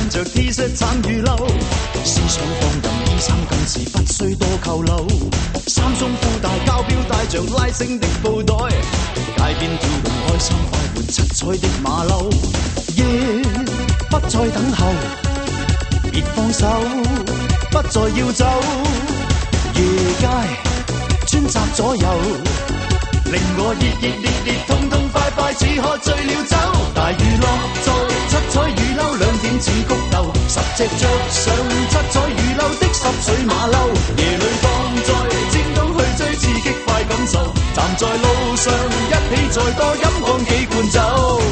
着 T 恤橙與褸，思想放任衣衫更是不需多扣紐，三鬆褲大膠錶帶着拉繩的布袋，街邊跳動開心快活七彩的馬騮，夜不再等候，別放手，不再要走，夜街專責左右，令我熱熱烈烈痛痛快快似喝醉了酒，大娛樂在七彩雨褸兩點似谷豆，10隻着上七彩雨褸的濕水馬騮，夜裏放在尖東去追刺激快感受，站在路上一起再多飲乾幾罐酒。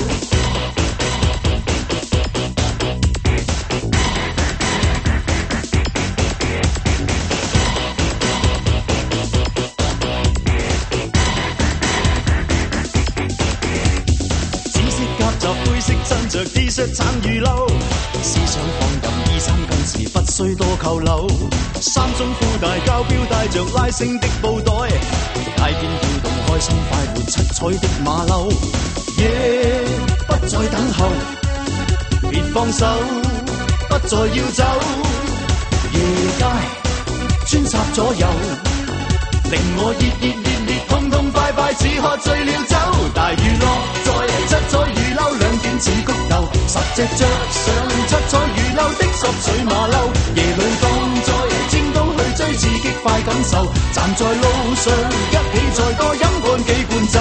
襯着 T 恤橙與褸，思想放任衣衫更是不需多扣紐，三鬆褲大膠錶帶着拉繩的布袋，街邊跳動開心快活七彩的馬騮，夜不再等候，別放手，不再要走，夜街專插左右，令我熱熱烈烈痛痛快快似喝醉了酒，大娛樂在七彩雨褸兩點似谷豆，10隻着上七彩雨褸的濕水馬騮，夜裏放在尖東去追刺激快感受，站在路上一起再多飲乾幾罐酒。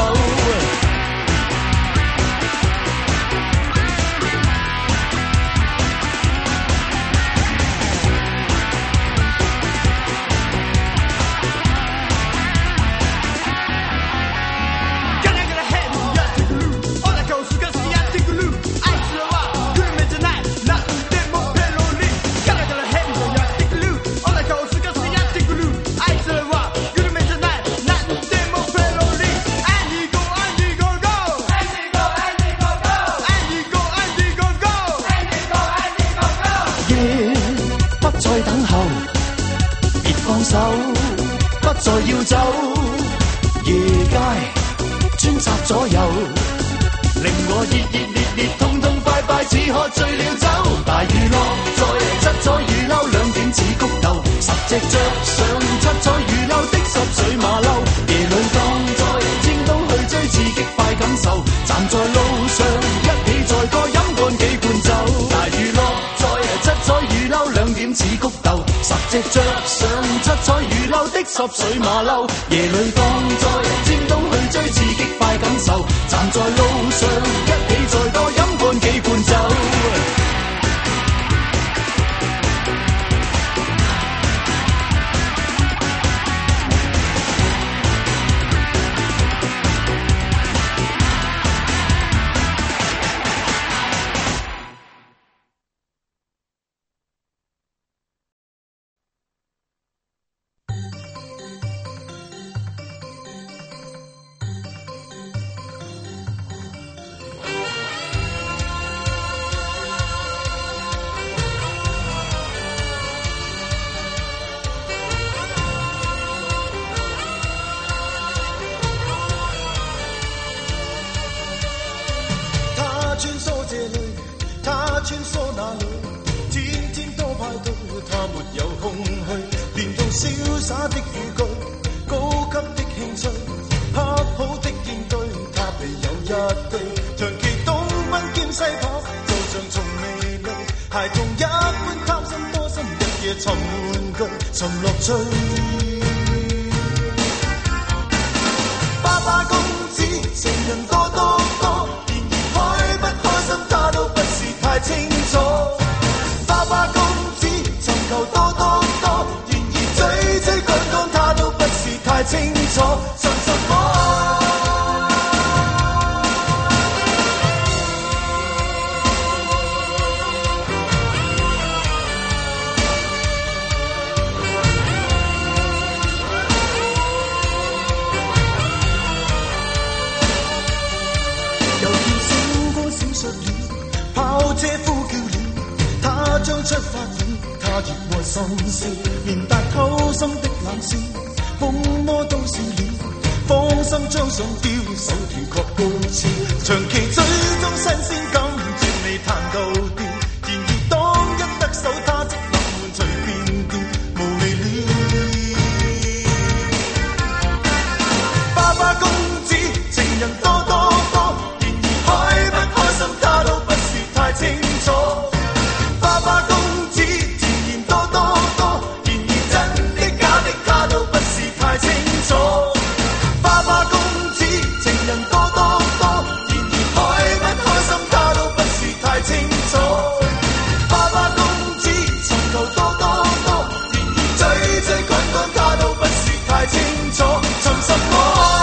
不再要走，夜街專插左右，令我熱熱烈烈痛痛快快似喝醉了酒，大娛樂在七彩雨褸兩點似谷豆，10隻着上七彩雨褸的濕水馬騮，夜裏放在尖東去追刺激快感受，站在路上一起再多飲乾幾罐酒，大娛樂在七彩雨褸兩點似谷豆，10隻着上七彩雨褸的濕水馬騮，夜裏放在尖東去追刺激快感受，站在路上一起再多飲乾幾罐酒。 穿梭那裏，天天都派對，他沒有空虛，連同瀟灑的語句，高級的興趣，恰好的應對，他備有一對，長期東奔兼西跑，就像從未累，孩童一般貪心多心，日夜尋玩具，尋樂趣。爸爸公子，成人多多多，然而開不開心，他都不是太清楚。爸爸公子尋求多多多，然而追追趕趕，他都不是太清楚。想什麼？跑車呼叫了，他將出發了，他熱愛心思，連帶偷心的冷笑，風魔都笑了，芳心將上吊，手段確高超，長期追蹤新鮮感，絕未彈到調，然而當手，他即冷門隨便掉，無離了。爸爸公子情人多多多，然而開不開心他都不是太清楚。爸爸公子甜言多多多，然而真的假的他都不是太清楚。爸爸公子情人多多多，然而開不開心他都不是太清楚。爸爸公子尋求多多多，然而追追趕趕他都不是太清楚。尋什麼？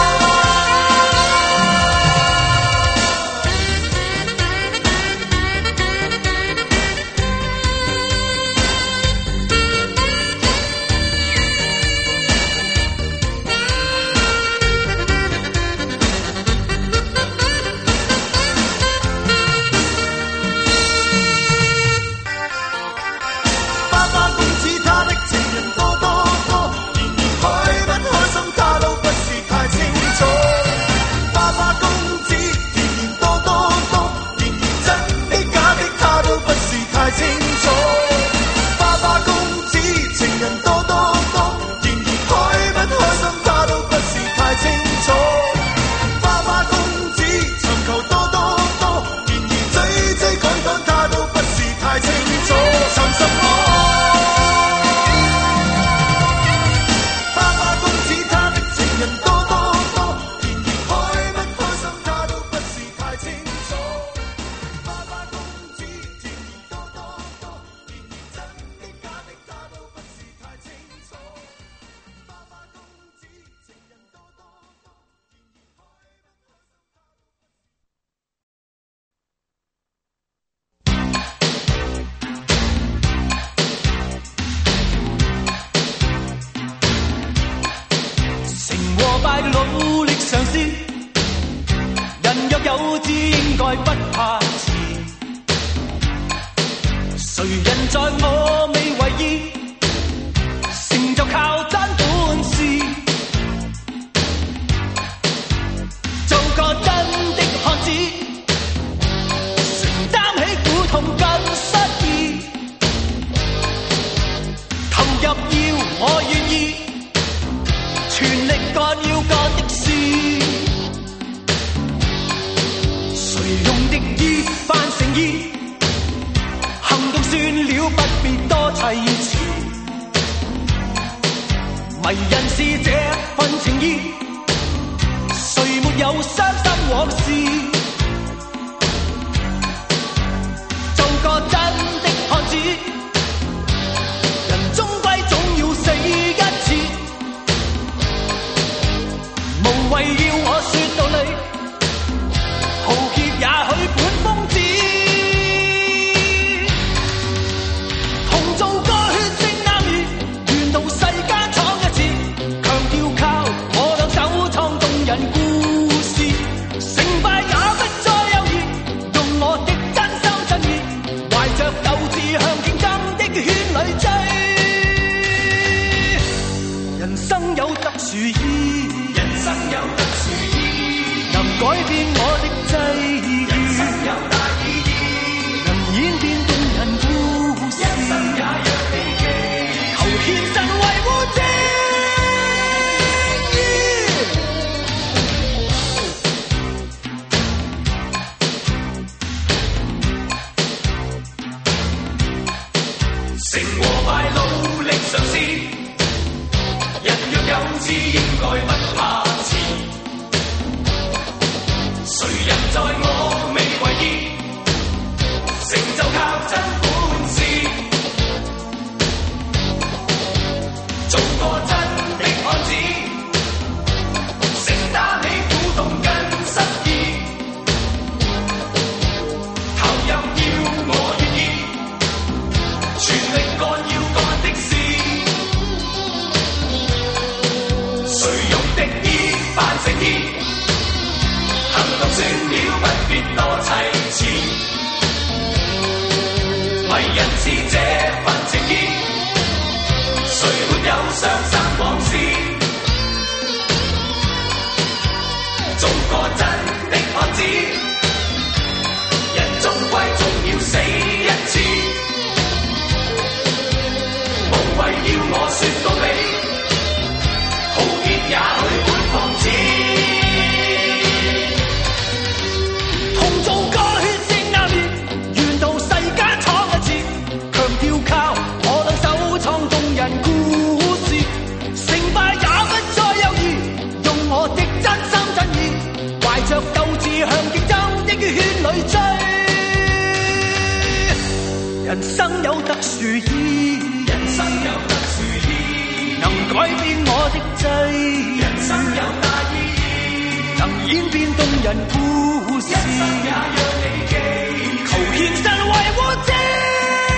努力嘗試，人若有志應該不怕遲。誰人在我未為意，成就靠真本事。做個真的漢子，承擔起苦痛跟失意。投入要我願意，全力幹要幹的事。誰用敵意扮誠意，行動算了，不必多砌詞。迷人是這份情意，誰沒有傷心往事？做個真的漢子，人終歸總要死一次。無謂要我說道理，豪傑也許本瘋子。同做個血性男兒，沿途世間闖一次，強調靠我兩手創動人故事。成敗也不再猶豫，用我的真心真意，懷着鬥志向競爭的圈裏追。人生有特殊意，人生有特殊意，能改變我的際遇。人生有大意義，能演變動人故事。一生也若地記，求獻身維護正義。成和敗努力嘗試，人若有志應該不怕遲。誰人在我未為意，成就靠真本事。做個真的漢子，承擔起苦痛跟失意。投入要我願意，全力幹要幹的事。誰用敵意扮誠意，行動算了，不必多砌詞。迷人是這份情意，誰沒有傷心往事？做個真的漢子，人終歸總要死一次。 人生有特殊意，人生有特殊意，能改變我的際遇，人生有大意義，能演變動人故事，一生也讓你記住，求獻身維護正義。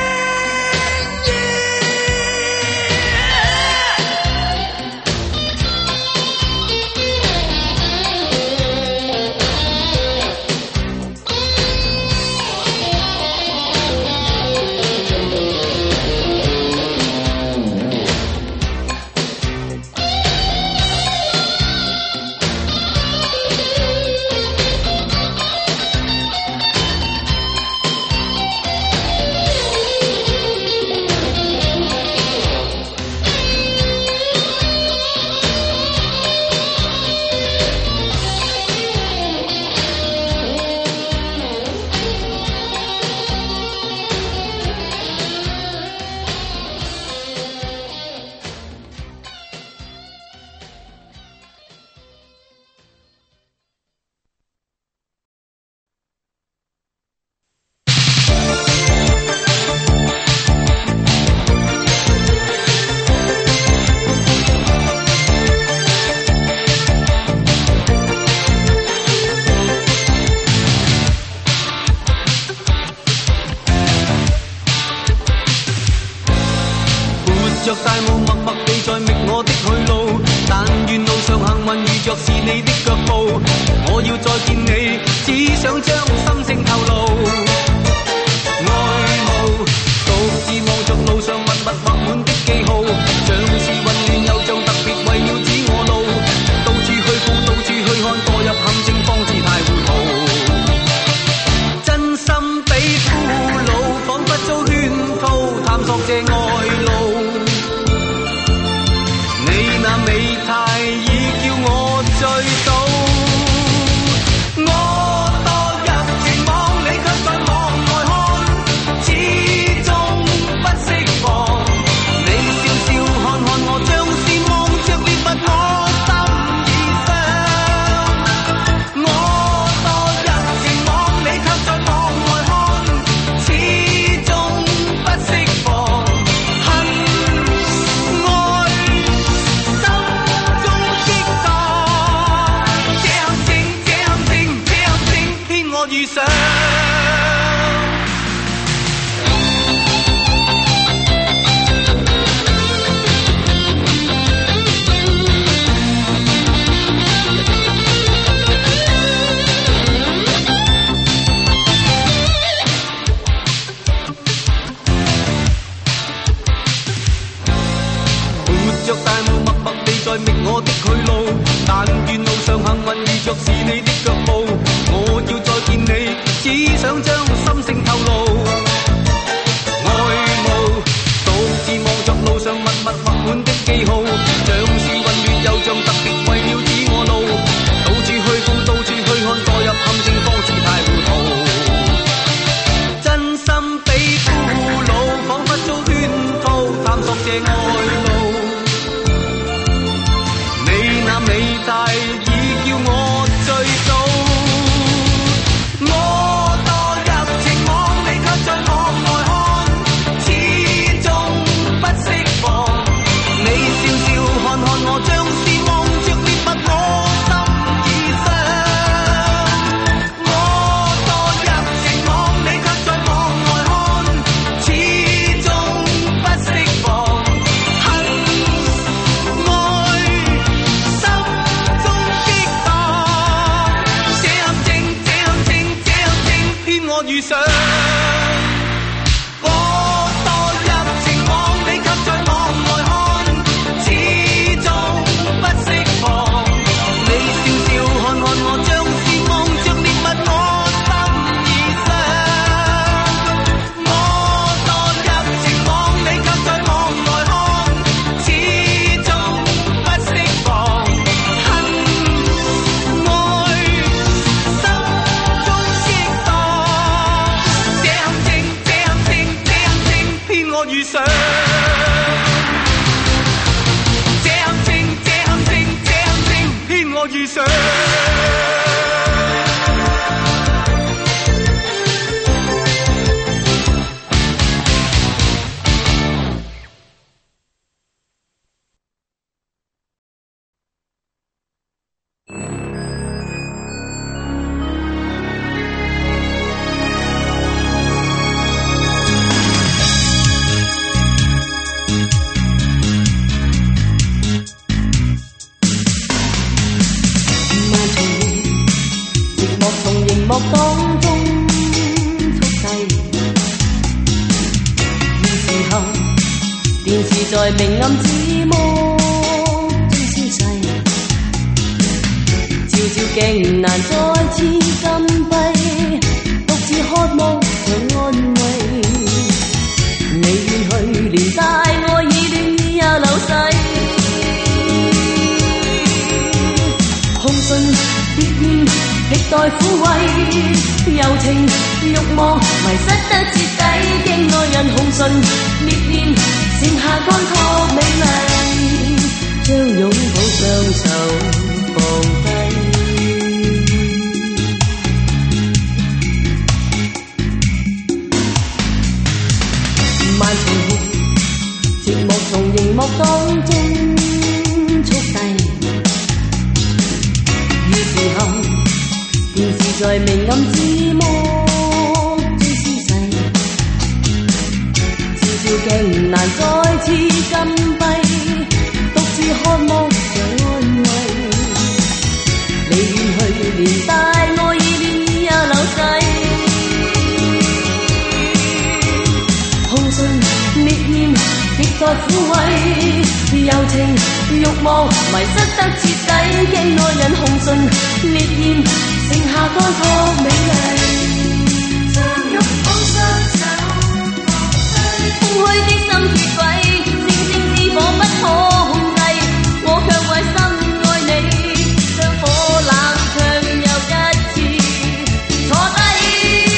着大霧默默地在覓我的去路，但願路上幸運遇着是你的腳步。我要再見你，只想將心聲透露。愛慕，獨自望着路上密密畫滿的記號，像是混亂又像特別為了指我路。到處去顧，到處去看，墮入陷阱方知太糊塗。真心比俘虜，彷彿遭圈套，探索這愛路。你那美態已叫我醉倒，我墮入情網，你卻在網外看，始終不釋放。你笑笑看看我，像是望着獵物，我心已傷。我墮入情網，你卻在網外看，始終不釋放。遇上活着大霧默默地在覓我的去路，但願路上幸運遇着是你的腳步。我要再見你，只想將心聲透露。愛慕，獨自望着路上密密畫滿的記號，像是混亂又像特別為了指我路。到處去顧，到處去看，墮入陷阱方知太糊塗。真心比俘虜，彷彿遭圈套，探索這愛路。你那美態已叫我醉倒。我墮入情網，你卻在網外看，始終不釋放。你笑笑看看我，像是望着獵物，我心已傷。我墮入情網，你卻在網外看，始終不釋放。恨愛心中激盪，這陷阱，這陷阱，這陷阱騙我遇上。我墮入情網，你卻在網外看，始終不釋放。你笑笑看看我，像是望着獵物，我心已傷。我墮入情網，你卻在網外看，始終不釋放。恨愛心中激盪，這陷阱，這陷阱，這陷阱騙我遇上。這陷阱，這陷阱，這陷阱騙我遇上。 幕當中速遞。現時候電視在明暗字幕中消逝，照照鏡難再次禁閉，獨自渴望着安慰。你遠去，連帶愛意戀意也流逝。空信別念，歷代撫慰，柔情慾望迷失得徹底的愛人，紅唇烈焰剩下乾涸美麗，將擁抱雙手放低。漫長寂寞從熒幕當中速遞。電視在明暗字幕中消逝，照照鏡難再次禁閉，獨自渴望着安慰。你遠去，連帶愛意戀意也流逝。紅唇烈焰亦在撫慰，柔情慾望迷失得徹底嘅愛人，紅唇烈焰剩下乾涸美麗，將擁抱雙手放低。空虛的心鐵軌，星星之火不可控制，我卻為心愛你，將火冷卻又一次坐低。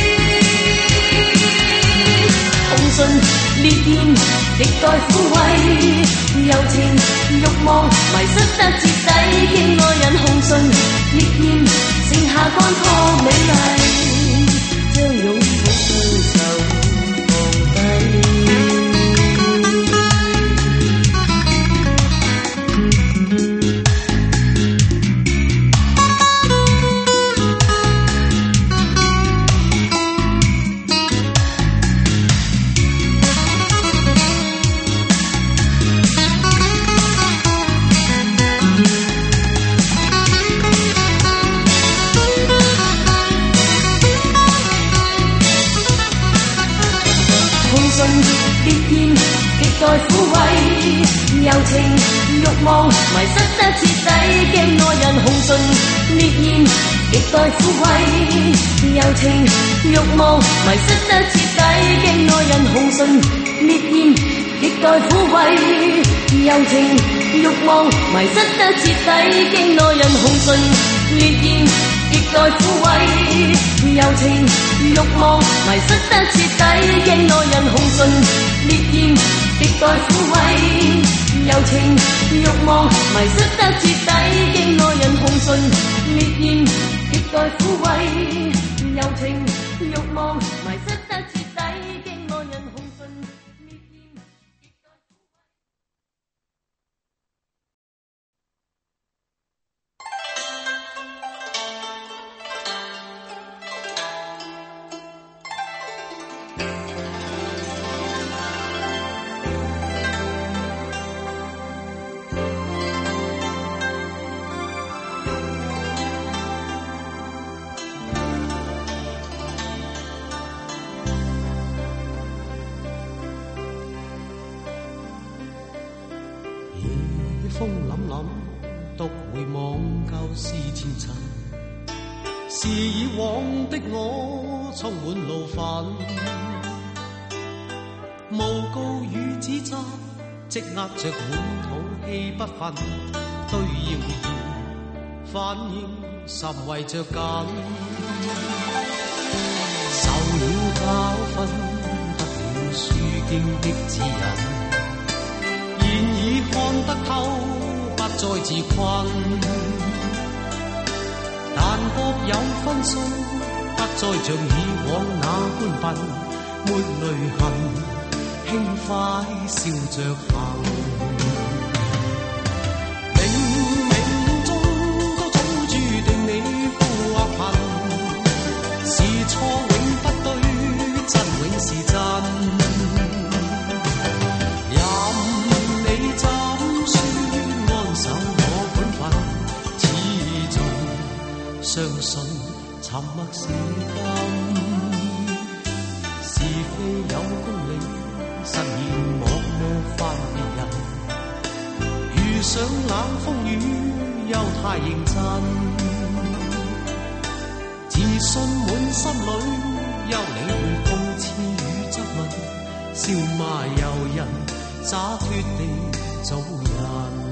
紅唇烈焰亦待撫慰，柔情慾望迷失得徹底嘅愛人，紅唇烈焰剩下乾涸美麗，將擁抱雙手放低。烈焰極待撫慰，柔情慾望迷失得徹底嘅愛人，紅唇烈焰極待撫慰，柔情慾望迷失得徹底嘅愛人，紅唇烈焰極待撫慰，柔情慾望迷失得徹底嘅愛人，紅唇烈焰極待撫慰，柔情慾望迷失得徹底嘅愛人，紅唇烈焰極待撫慰，柔情慾望迷失得徹底嘅愛人，紅唇烈焰極待撫慰，柔情慾望迷失得徹底嘅愛人，紅唇烈焰極待撫慰。 風凜凜，獨回望舊事前塵，是以往的我充滿怒憤，誣告與指責積壓着滿肚氣不忿，對謠言反應甚為着緊，受了教訓，得了書經的指引。現已看得透，不再自困，但各有分數，不再像以往那般笨，沒淚痕，輕快笑着行。冥冥中都早注定你富或貧，是錯永不對，真永是真。相信沉默是金，是非有公理，實現莫冒犯別人。遇上冷風雨，又太認真，自信滿心裏，休理會諷刺與質問，笑罵由人，灑脱地做人。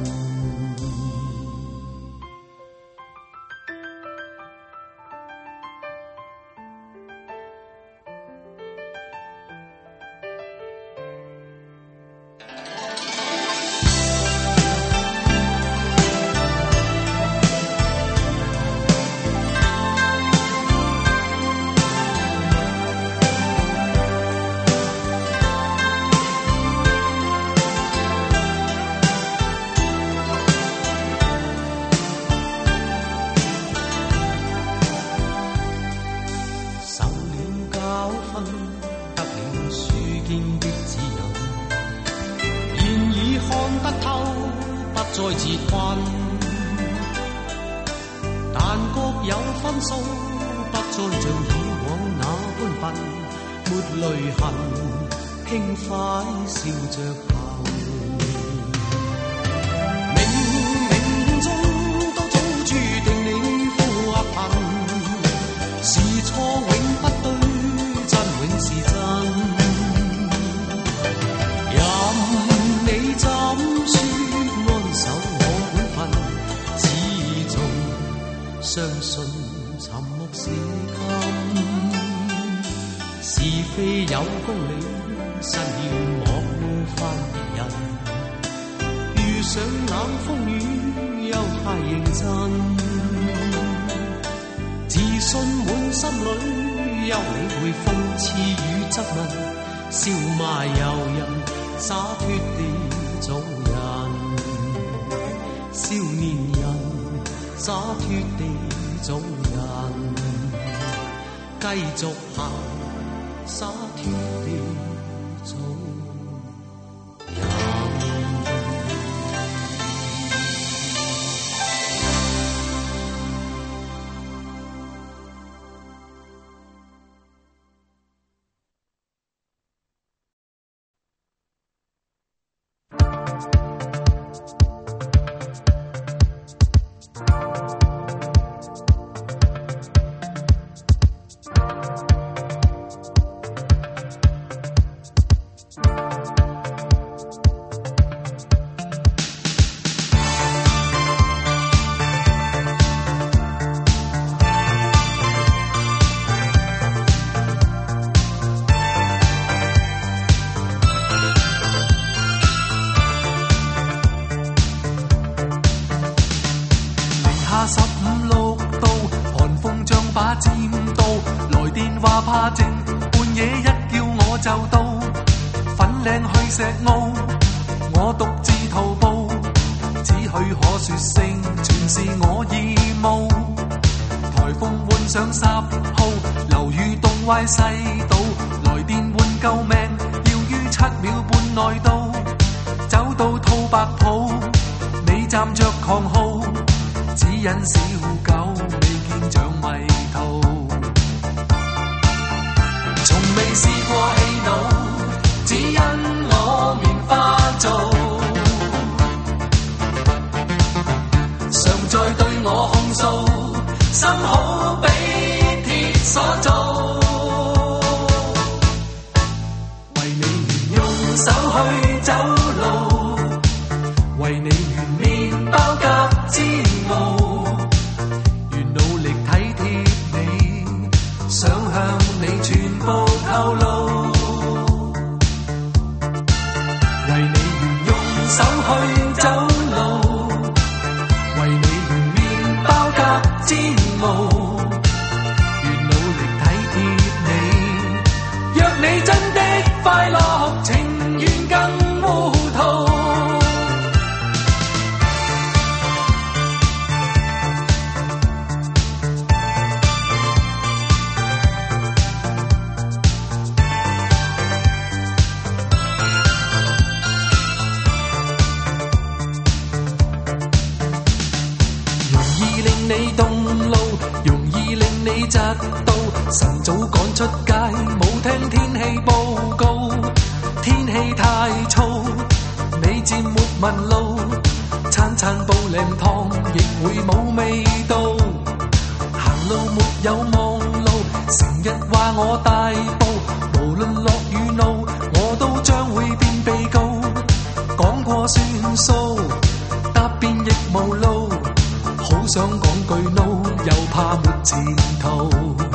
窒到晨早趕出街，冇聽天氣報告，天氣太燥，你漸沒問路，餐餐煲靚湯亦會冇味道，行路沒有望路，成日話我大步，無論落雨怒，我都將會變被告，講過算數，答辯亦無路，好想講句 no， 又怕沒前途。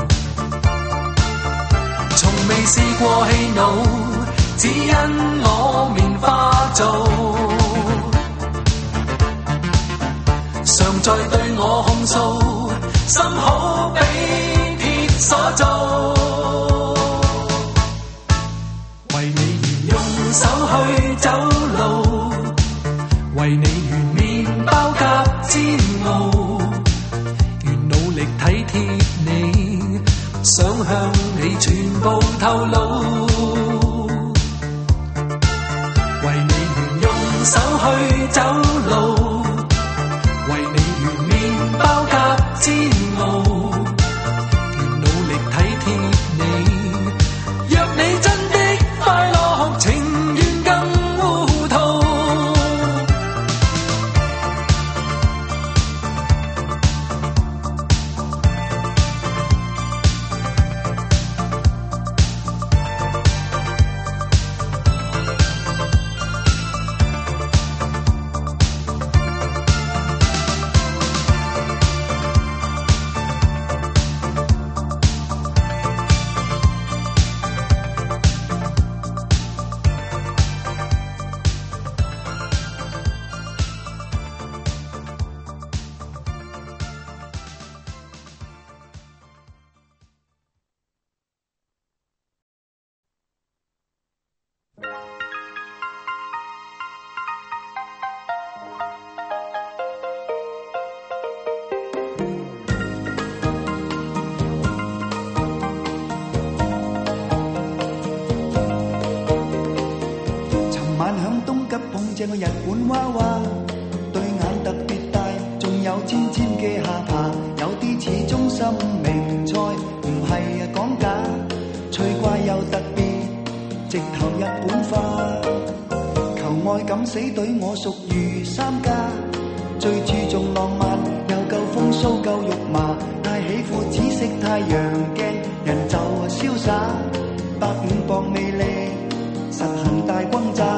從未試過氣惱，只因我棉花做，常在對我控訴，心好比鐵所做。為你願用手去走路，為你願麵包夾煎熬，願努力體貼你，想向你全部透露。為你願用手去走路，為你願麵包夾煎熬，願努力體貼你，若你真的快樂，情願更糊塗。 這個日本娃娃對眼特別大，仲有尖尖嘅下巴，有啲似中心名菜，唔係講假，趣怪又特別，直頭日本化。求愛敢死隊我屬於三家，最注重浪漫，又夠風騷夠肉麻，太喜歡紫色太陽鏡，人就瀟灑，150磅魅力，實行大轟炸。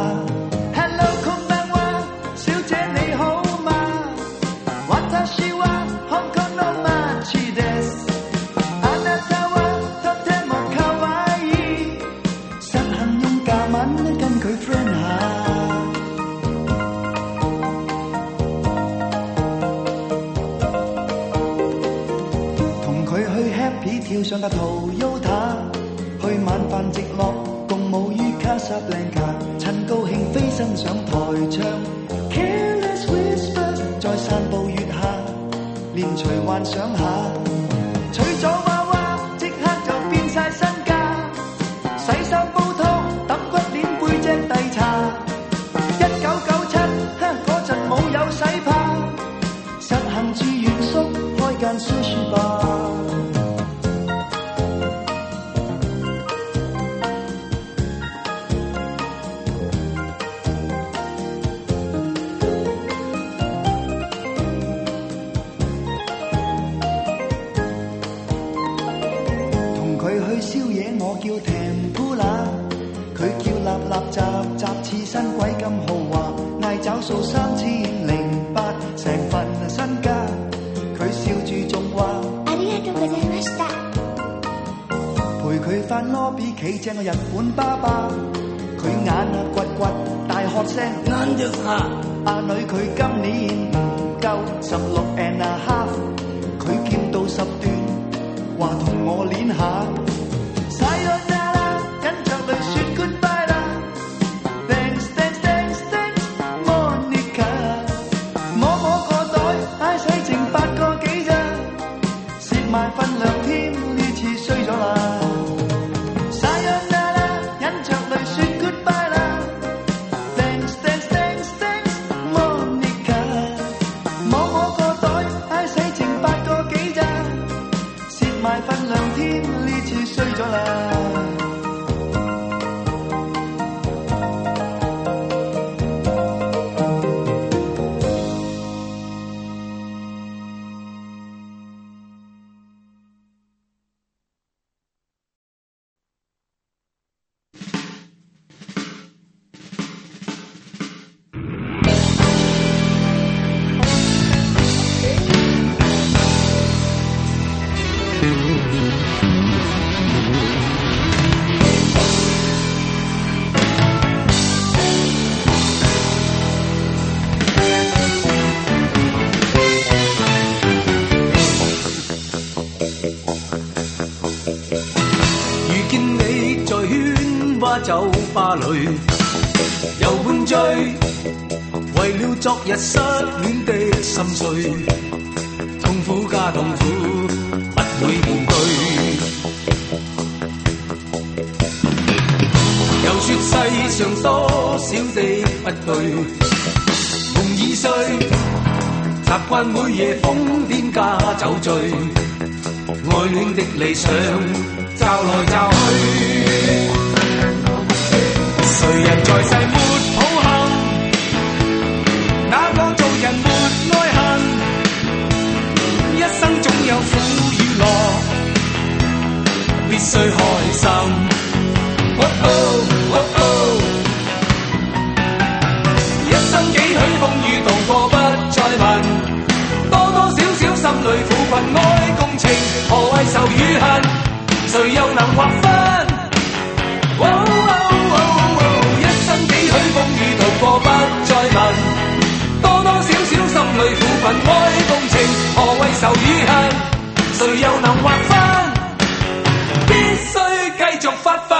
跳上架 Toyota 去晚飯直落，共舞於卡薩布蘭卡，趁高興飛身上台唱 Careless Whisper， 在散步月下，連隨幻想下，娶咗娃娃即刻就變晒身家，洗手煲湯揼骨鏈背脊遞茶，1997嗰陣冇有洗怕，實行住原宿開間 sushi bar。雜似新鬼咁豪華，嗌找數3008，成份身家。佢笑住仲話：ありがとうございました。陪佢返 lobby 企正個日本爸爸，佢眼掘掘，大喝聲眼着下。阿女佢今年唔夠16.5，佢劍到10段，話同我練下。Sayonara， 忍着淚説 goodbye 啦。埋份量添，呢次衰咗啦。Sayonara， 忍着淚説 goodbye 啦。Thanks thanks thanks thanks Monica， 摸摸個袋，唉死剩8個幾咋，蝕埋份。 他酒吧里又半醉，為了昨日失戀的心碎，痛苦加痛苦不會面對。又說世上多少的不對，夢已碎，習慣每夜瘋癲加酒醉，愛戀的理想找來找去。誰人在世沒抱憾？哪個做人沒愛恨？一生總有苦與樂，必須開心。一生幾許風雨渡過不再問，多多少少心裏苦困愛共情，何謂仇與恨？誰又能劃分？一生幾許風雨渡過不再問，多多少少心裏苦困愛共情，何謂仇與恨？誰又能劃分？必須繼續發奮。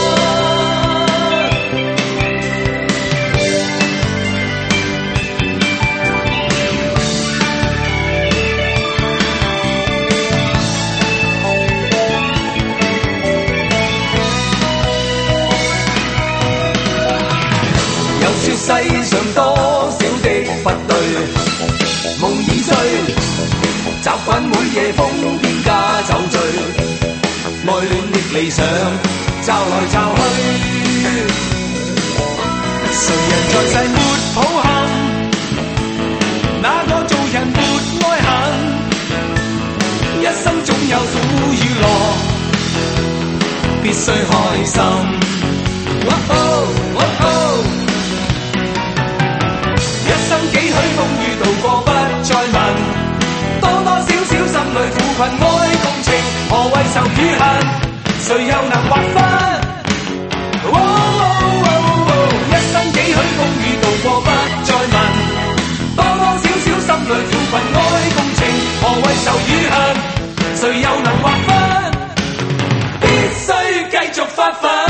世上多少的不對，夢已碎，習慣每夜瘋癲加酒醉，愛戀的理想找來找去。誰人在世沒抱憾？哪個做人沒愛恨？一生總有苦與樂，必須開心。一生幾許風雨渡過不再問，多多少少心裏苦困愛共情，何謂仇與恨？誰又能劃分？一生幾許風雨渡過不再問，多多少少心裏苦困愛共情，何謂仇與恨？誰又能劃分？必須繼續發奮。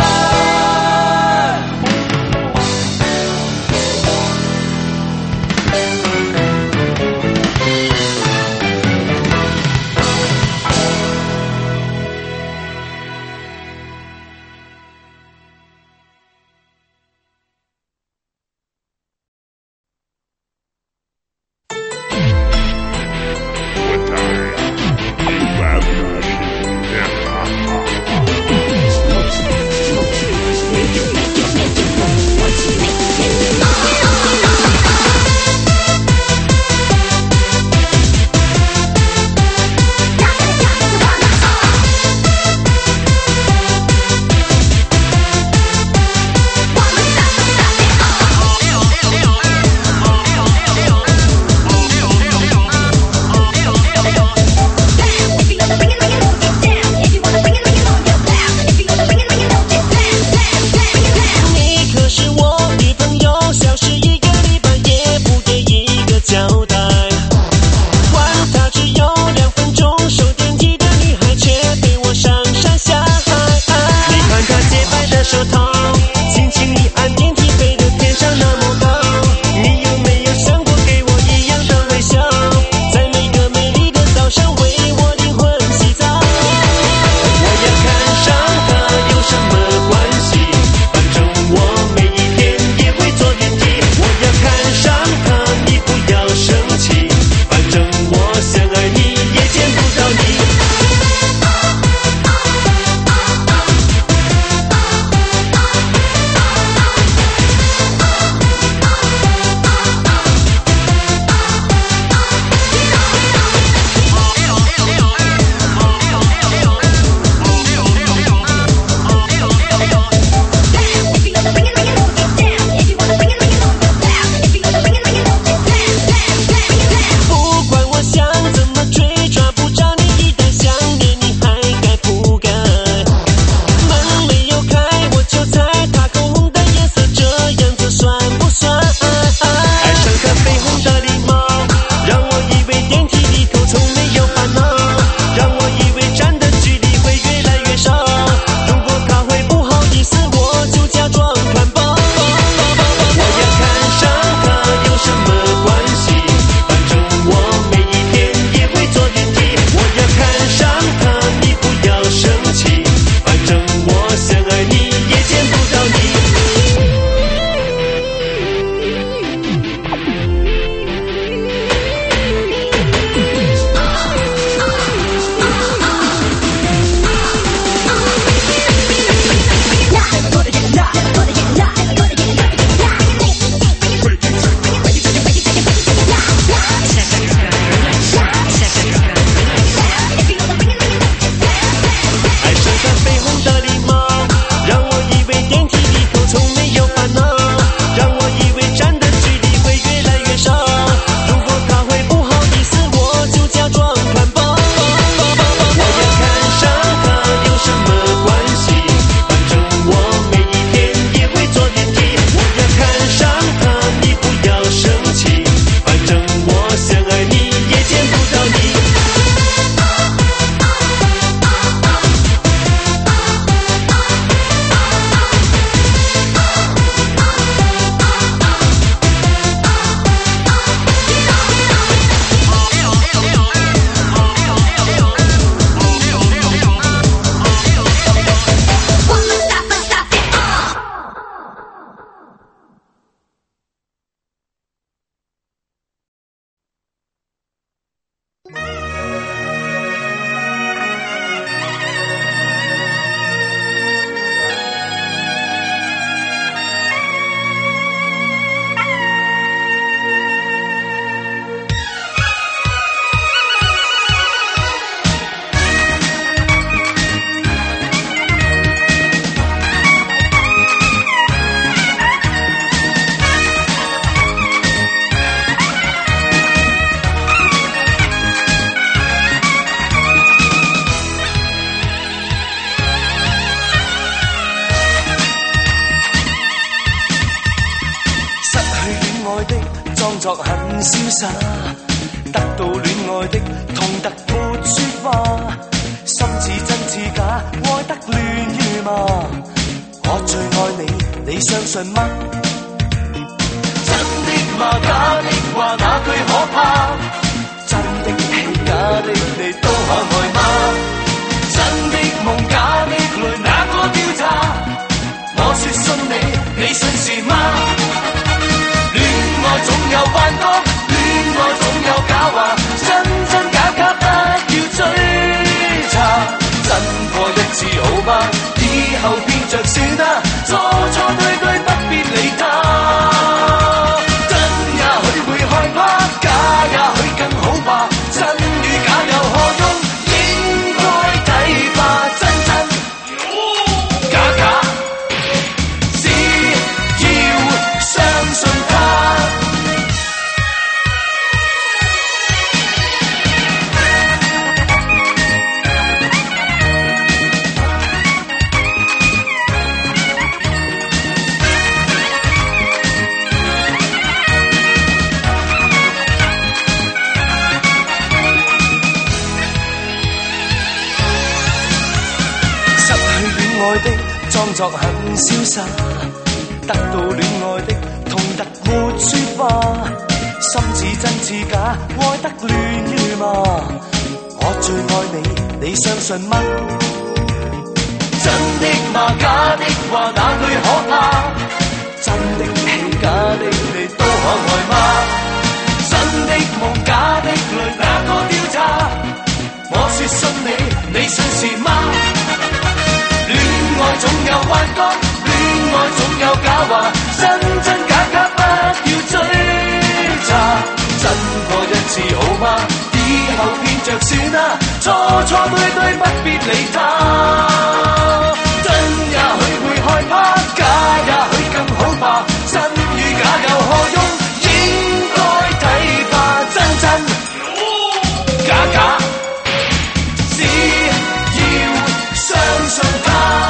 裝作很瀟灑，得到戀愛的痛得沒說話，心似真似假，愛得亂如麻。我最愛你，你相信嗎？真的嗎？假的話哪句可怕？真的戲假的你都可愛嗎？真的夢假的淚哪個調查？我說信你，你信是嗎？戀愛總有幻覺，戀愛總有假話，真真假假不要追查。真過一次好嗎？以後變着算啦，錯錯對對不必理他。真也許會害怕，假也許更好吧。真與假有何用？應該睇吧。真真假假，只要相信他。裝作很瀟灑，得到戀愛的痛得沒說話，心似真似假，愛得亂如麻。我最愛你，你相信嗎？真的嗎？假的話哪句可怕？真的戲假的你都可愛嗎？真的夢假的淚哪個調查？我說信你，你信是嗎？戀愛總有幻覺，戀愛總有假話，真真假假不要追查。真過一次好嗎？以後變着算啦，錯錯對對不必理他。真也許會害怕，假也許更好吧。真與假有何用？應該睇吧。真真假假，只要相信他。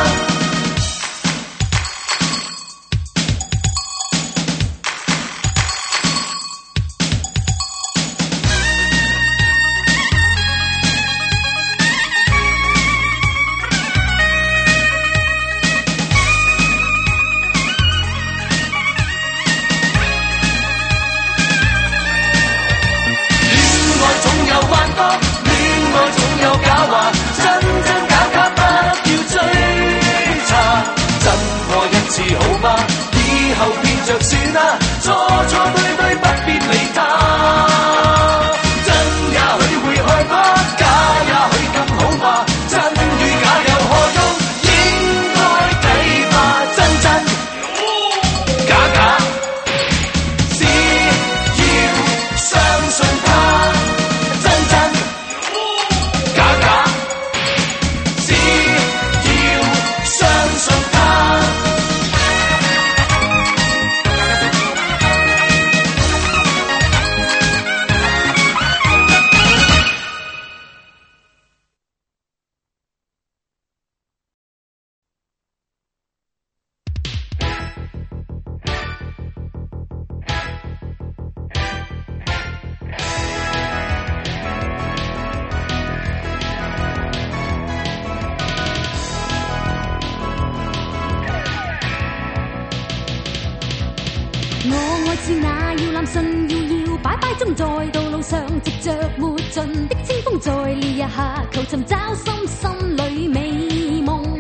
是那要攬信搖搖擺擺中，在道路上藉着沒盡的清風，在烈日下求尋找心裏美夢。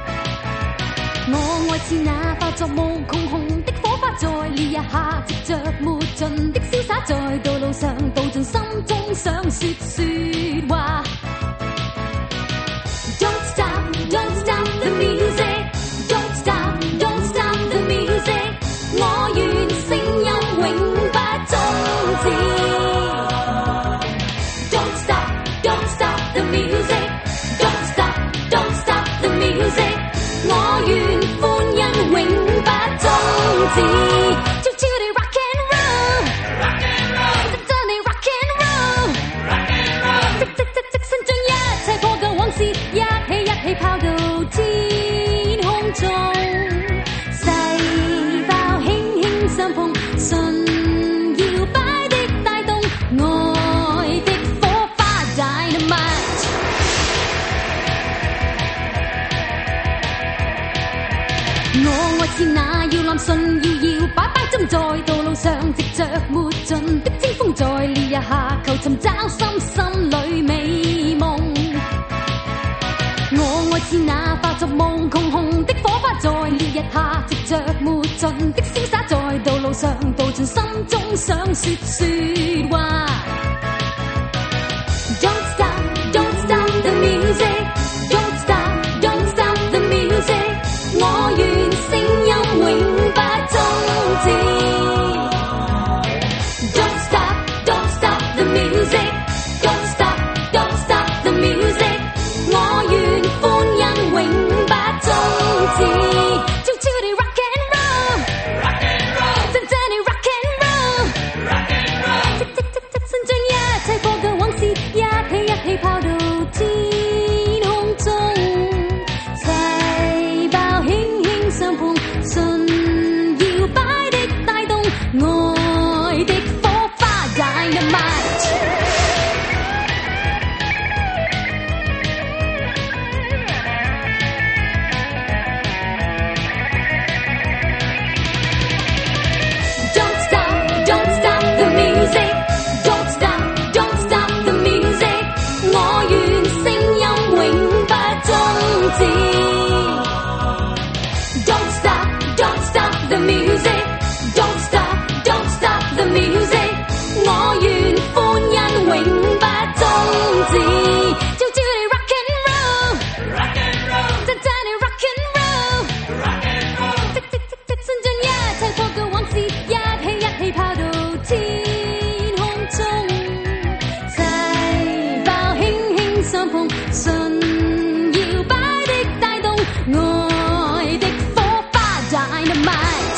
我愛似那化作無窮紅的火花，在烈日下藉着沒盡的瀟灑，在道路上道盡心中想說話。Don't stop, don't stop the music. Don't stop, don't stop the music. 我願聲音永不終止。Don't stop, don't stop the music. Don't stop, don't stop the music. 我願歡欣永不終止。Rock and roll, rock and roll, 真係 rock and roll, rock and roll. 即身將一切破舊往事一起拋到天空中。細胞輕輕相碰，瞬是那搖籃順搖搖擺擺針在道路上，藉着沒盡的清風，在烈日下求尋找心裏美夢。我愛是那化作夢窮紅的火花，在烈日下藉着沒盡的瀟灑，在道路上道盡心中想說話。Don't stop, don't stop the music. Don't stop, don't stop the music. 我願聲音永不終止。Don't stop, don't stop the music. Don't stop, don't stop the music. 我願歡欣永不終止。就照你 rock and roll， 真真你 rock and roll， 即即即即身將一切過嘅往事一起拋到天空中，齊爆輕輕相碰，順搖擺的帶動愛的火花 Dynamite。Don't stop, don't stop the music. Don't stop, don't stop the music. 我願聲音永不終止。Don't stop, don't stop the music. Don't stop, don't stop the music. 我願歡欣永不終止。照照你 rock and roll， 真真你 rock and roll， 即即即即身將一切過嘅往事一起拋到天空中，齊爆輕輕相碰，順搖擺的帶動愛的火花 Dynamite。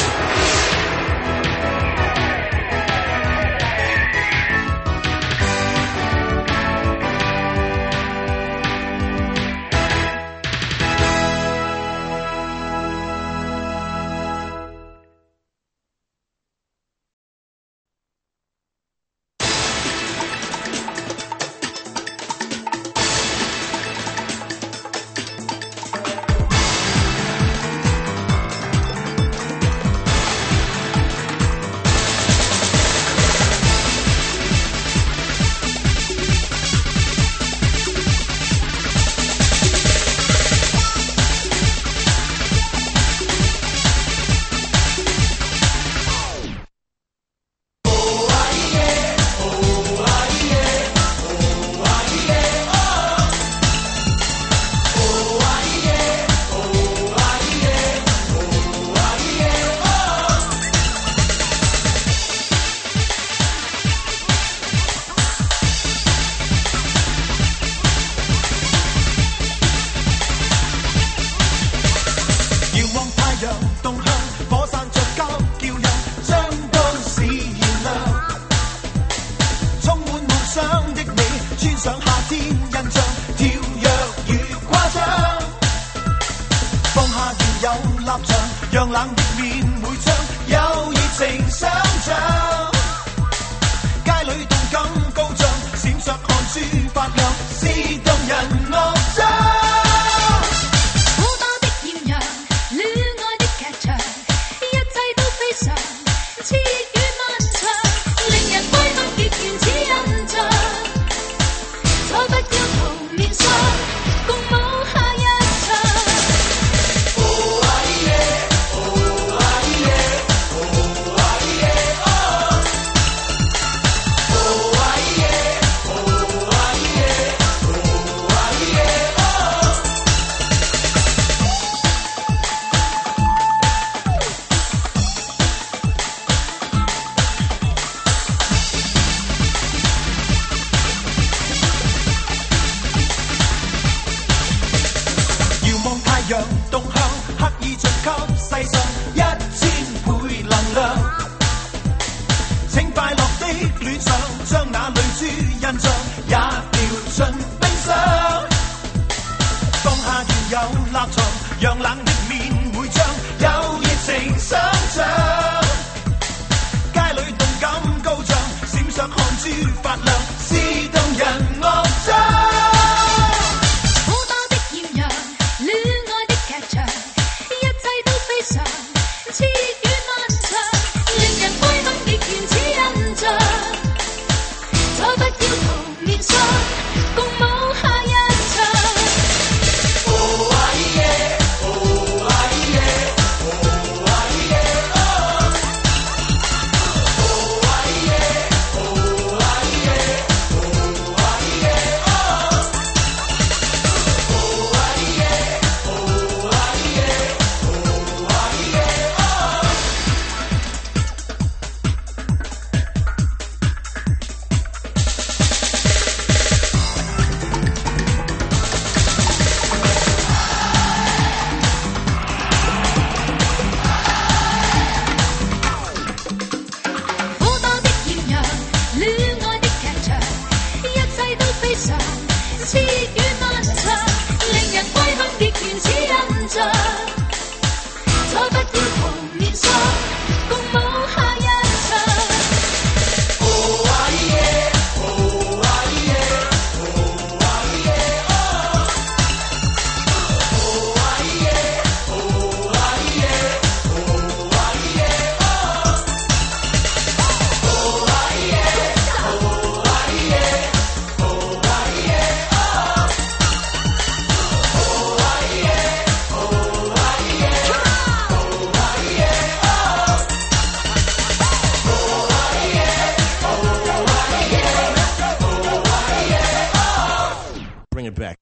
it back.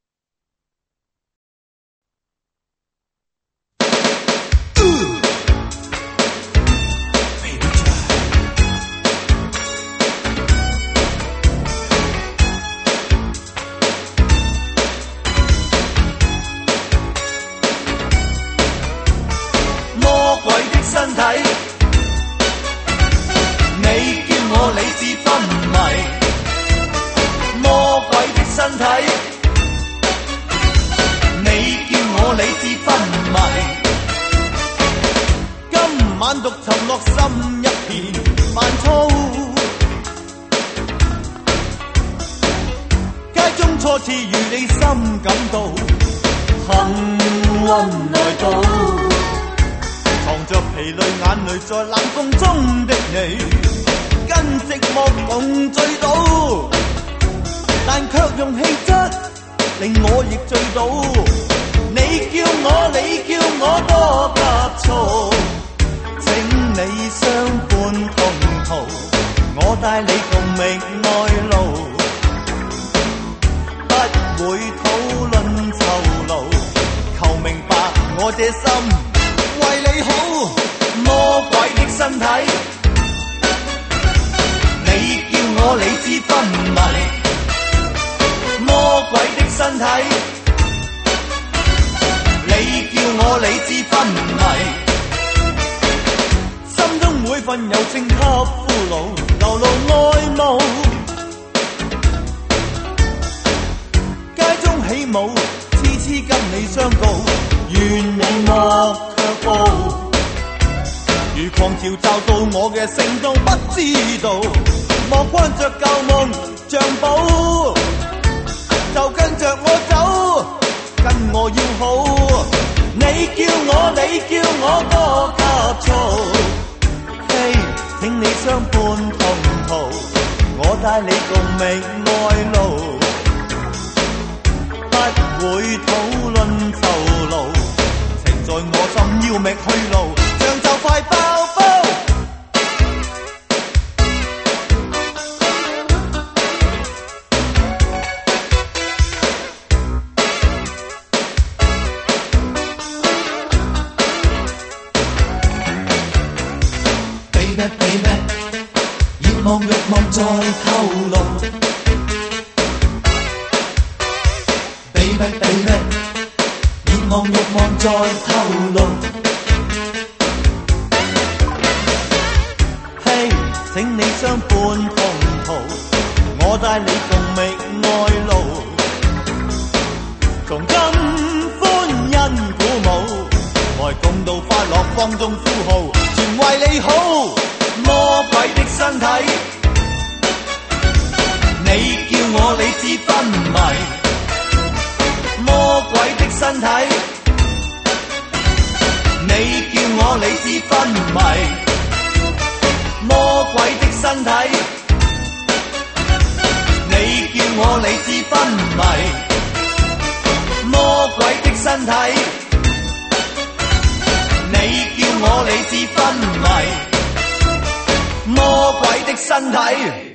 魔鬼的身體，你叫我理智昏迷。魔鬼的身體，你叫我理智昏迷。今晚獨沉落心一片煩躁，街中初次與你心感到幸運來到。藏着疲累眼淚在冷風中的你，跟寂寞共醉倒，但卻用氣質令我亦醉倒。你叫我多急躁，請你相伴同途，我帶你共覓愛路，不會討論酬勞，求明白我這心為你好。魔鬼的身體，你叫我理智昏迷。魔鬼的身體，你叫我理智昏迷。心中每份柔情給俘虜，流露愛慕。街中起舞，痴痴跟你相告，願你莫卻步。如狂潮罩到我嘅聲都不知道，莫關着舊夢像寶，就跟着我走，跟我要好。你叫我多急躁，嘿，請你相伴同途，我帶你共覓愛路，不會討論酬勞，情在我心要覓去路，像就快爆煲。Baby， 熱望慾望在透露。Baby， 熱望慾望在透露。嘿，請你相伴同途，我帶你共覓愛路。從今歡欣鼓舞，來共度快樂，放縱呼號，全為你好。魔鬼的身體，你叫我理智昏迷。魔鬼的身體，你叫我理智昏迷。魔鬼的身體，你叫我理智昏迷。魔鬼的身體，你叫我理智昏迷。魔鬼的身體。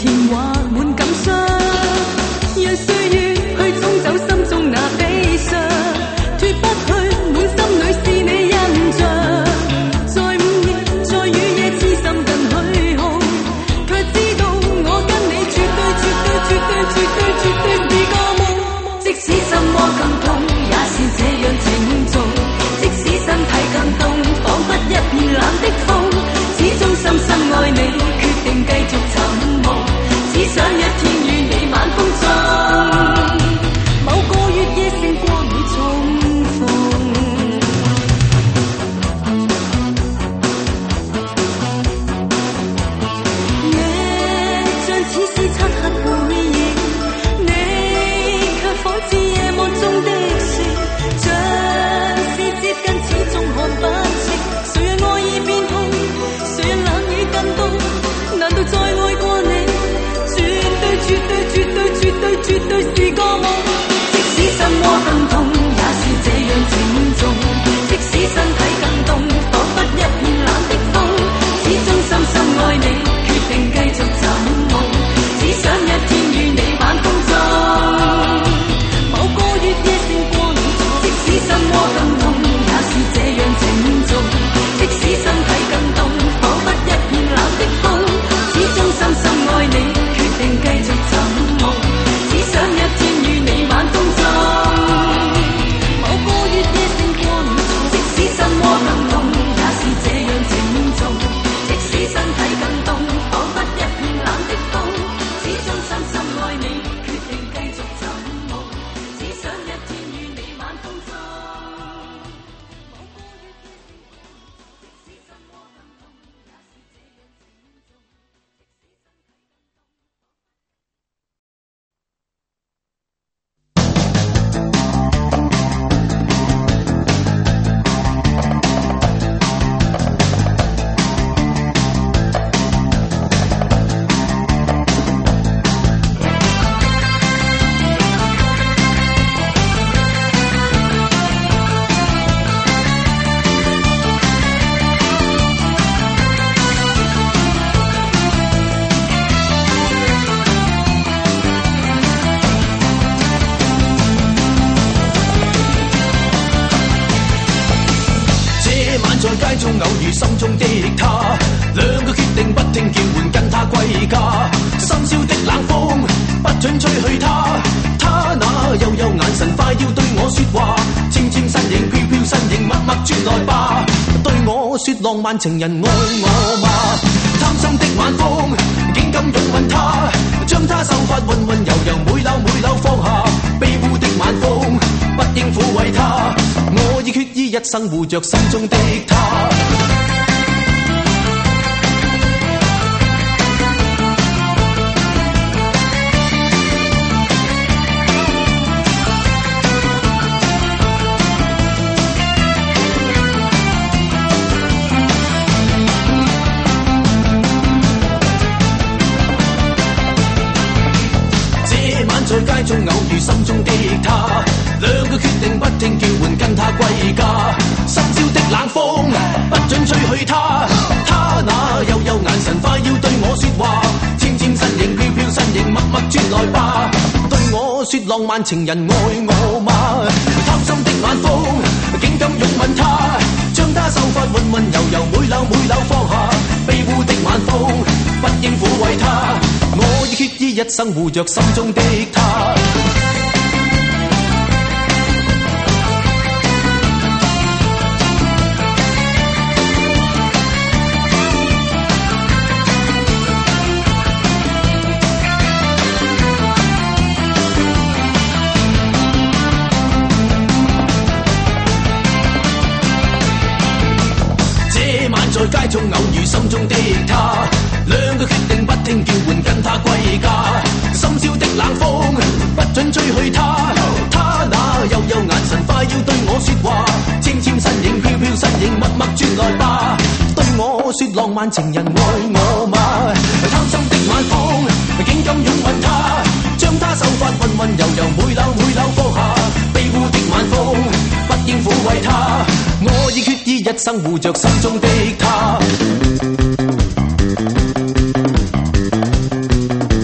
甜或滿感傷，讓歲月去沖走心中那悲傷，脫不去滿心裏是你印象。在午夜，在雨夜，痴心更虛空，卻知道我跟你絕對絕對絕對絕對絕對是個夢。即使什麼更痛，也是這樣情重。即使身體更凍，彷彿一片冷的風，始終深深愛你，決定繼續尋夢。只想一天與你晚風中，某個月夜星光裏重逢。你像似是漆黑背影，你卻仿似夜幕中的雪，像是接近始終看不清。誰讓愛已變空，誰讓冷雨更凍？難道再愛過你？絕對絕對絕對絕對是個夢。即使什麼更痛，也是這樣情重。即使身體更凍，彷彿一片冷的風，始終深深愛你，決定繼續尋夢。只想一天與你晚風中，某個月夜星光裏重。即使什麼更痛，也是這樣情重。即使身體更凍，彷彿一片冷的風，始終深深愛你，繼續尋夢，只想一天與你晚風中，某個月夜星光裏重。即使什麼更痛，也是這樣情重。即使身體更凍，彷彿一片冷的風，始終深深愛你，決定繼續尋夢，只想一天與你晚風中，某個月夜星光。即使什麼更痛，也是這樣情重。 街中偶遇心中的他，兩個決定不聽叫喚跟他歸家。深宵的冷風不准吹去他，他那幽幽眼神快要對我說話，纖纖身影飄飄身影默默轉來吧，對我說浪漫情人愛我嗎？貪心的晚風竟敢擁吻他，將他秀髮溫溫柔柔每縷每縷放下，卑污的晚風不應撫慰他，我已決意一生護着心中的他。在街中偶遇心中的他，兩個決定不聽叫喚跟他歸家。深宵的冷風不准吹去他，他那幽幽眼神快要對我說話，纖纖身影飄飄身影默默轉來吧，對我說浪漫情人愛我嗎？貪心的晚風竟敢擁吻他，將他秀髮溫溫柔柔每縷每縷放下，卑污的晚風不應撫慰他，我已決意一生護着心中的他。在街中偶遇心中的他，兩個決定不聽叫喚跟他歸家。深宵的冷風不准吹去他，他那幽幽眼神快要對我說話，纖纖身影飄飄身影默默轉來吧，對我說浪漫情人愛我嗎？貪心的晚風竟敢擁吻他，將他秀髮溫溫柔柔每縷每縷放下，卑污的晚風不應撫慰他，我已決意一生護着心中的他。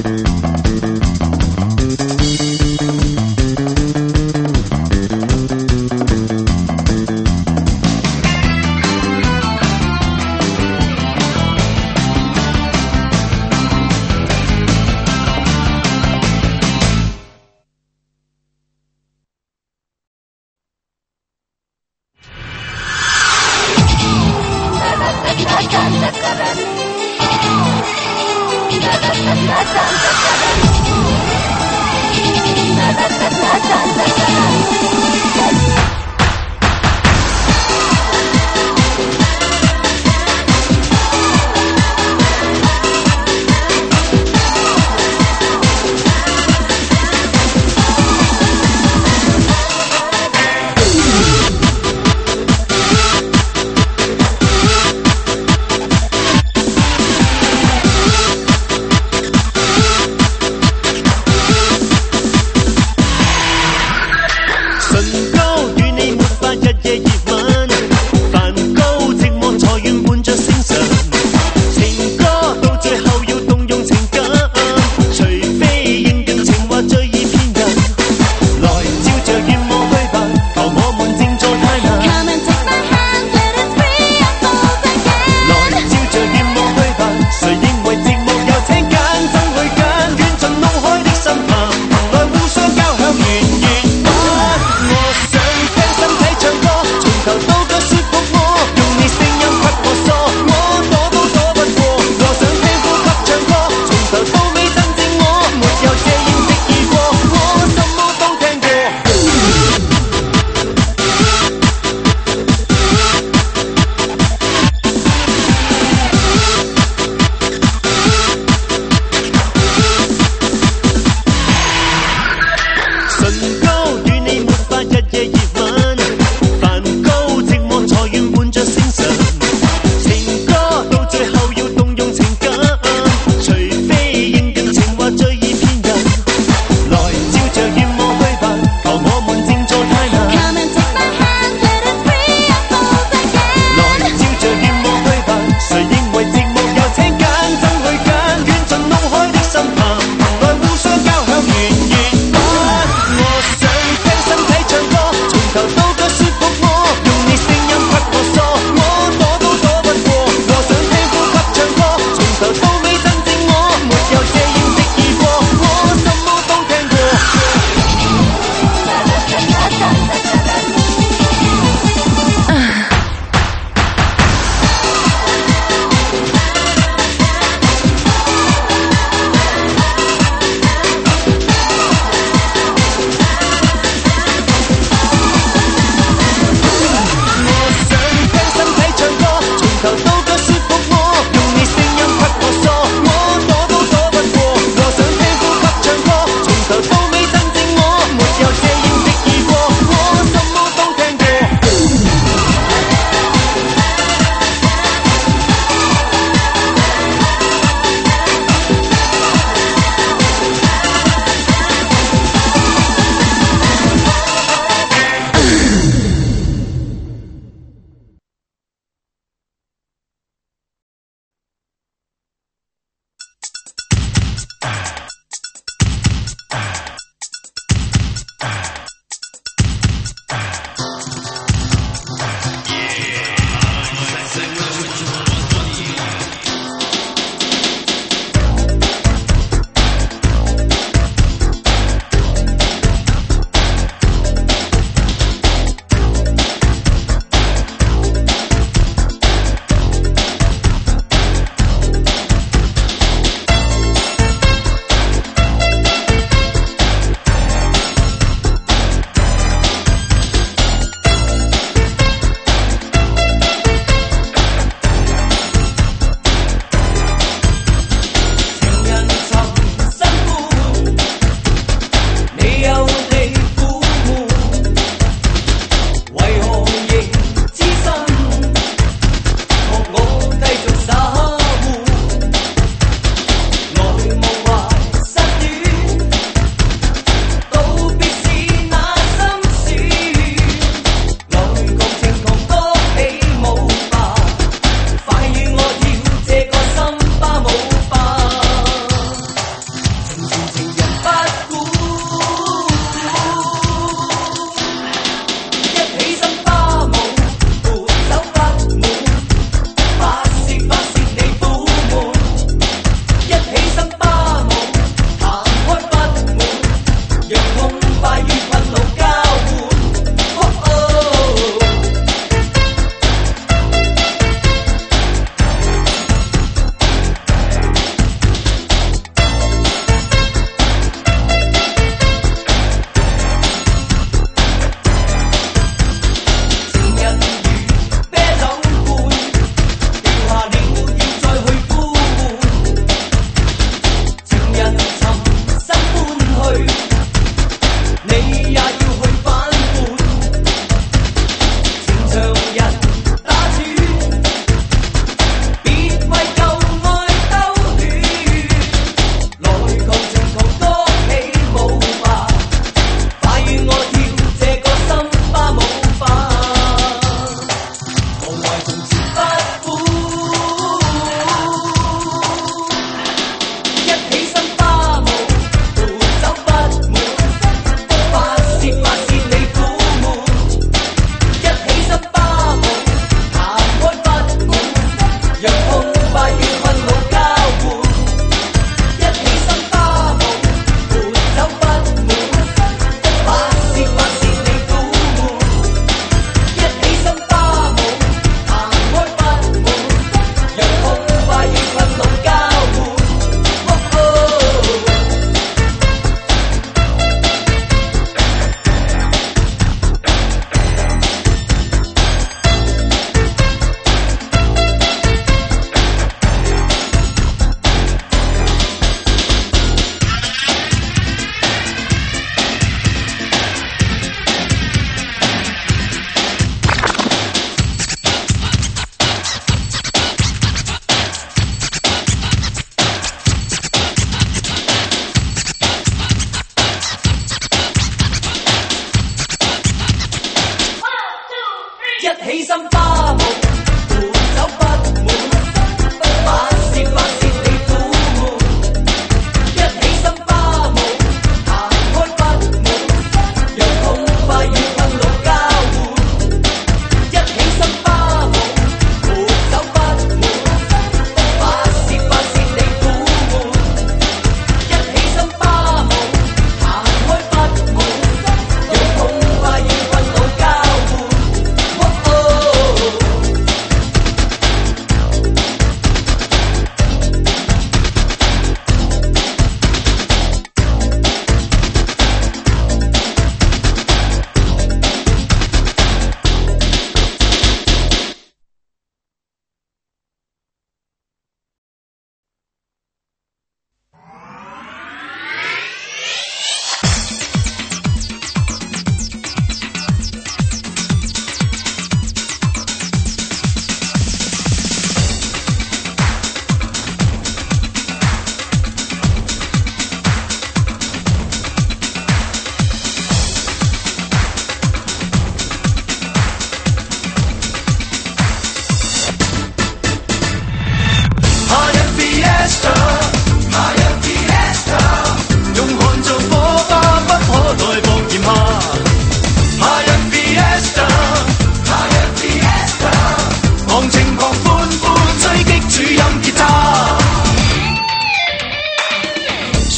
身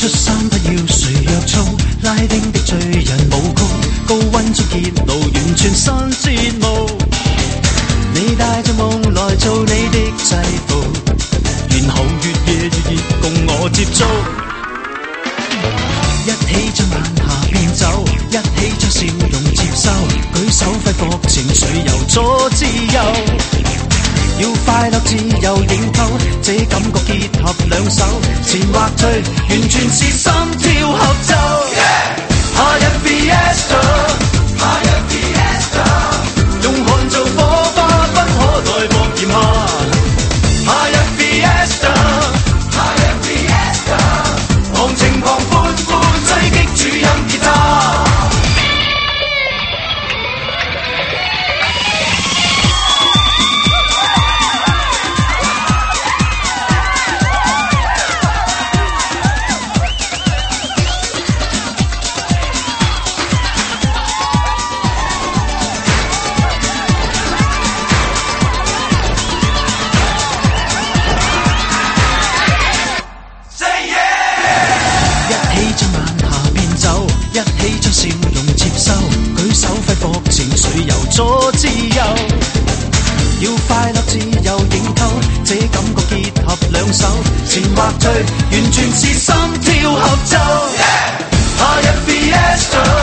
恤衫不要誰約束，拉丁的醉人舞曲，高溫中結露，完全新節目。你帶着夢來做你的制服，然後越夜越熱，共我接觸。一起將晚霞變酒，一起將笑容接收，舉手揮霍情緒遊左之右。要快樂自由認透，這感覺結合兩手，前或退，完全是心跳合奏。夏日 Fiesta， 夏日 Fiesta， 用汗做火花，不可待薄炎下。夏日 Fiesta， 夏日 Fiesta， 行情狂歡歡，追擊主音吉他。笑容接收，舉手揮霍情緒由左至右，要快樂自由認透，這感覺結合兩手，前或退，完全是心跳合奏。夏日 Fiesta。